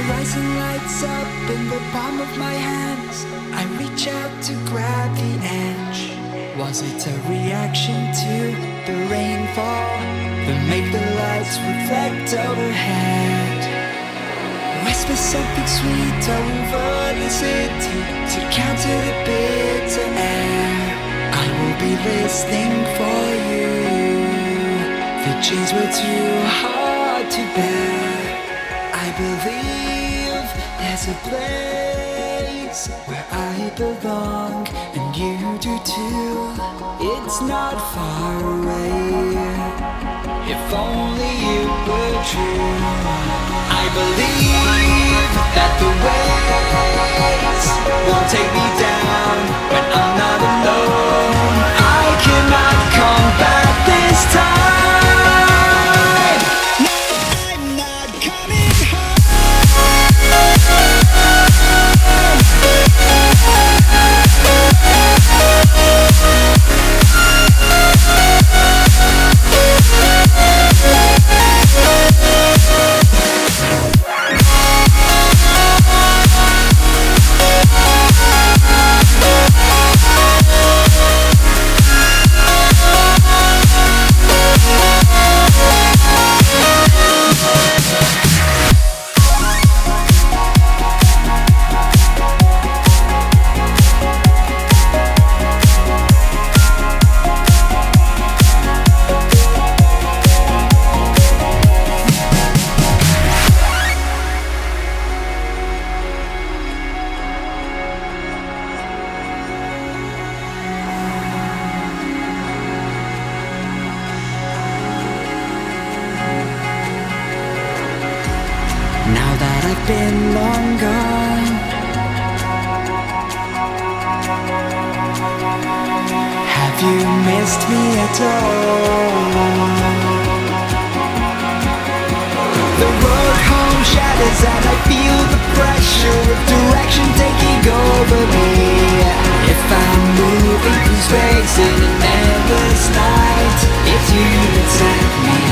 horizon lights up in the palm of my hands. I reach out to grab the edge. Was it a reaction to the rainfall that made the lights reflect overhead? Whisper something sweet over the city to counter the bitter air. I will be listening for you. The chains were too hard to bear. I believe there's a place where I belong, and you do too. It's not far away. If only you were true. I believe that the waves won't take me down when I'm not alone. I cannot come back this time. Now that I've been long gone, have you missed me at all? The road home shatters and I feel the pressure of direction taking over me. If I'm moving through space in an endless night, it's you that set me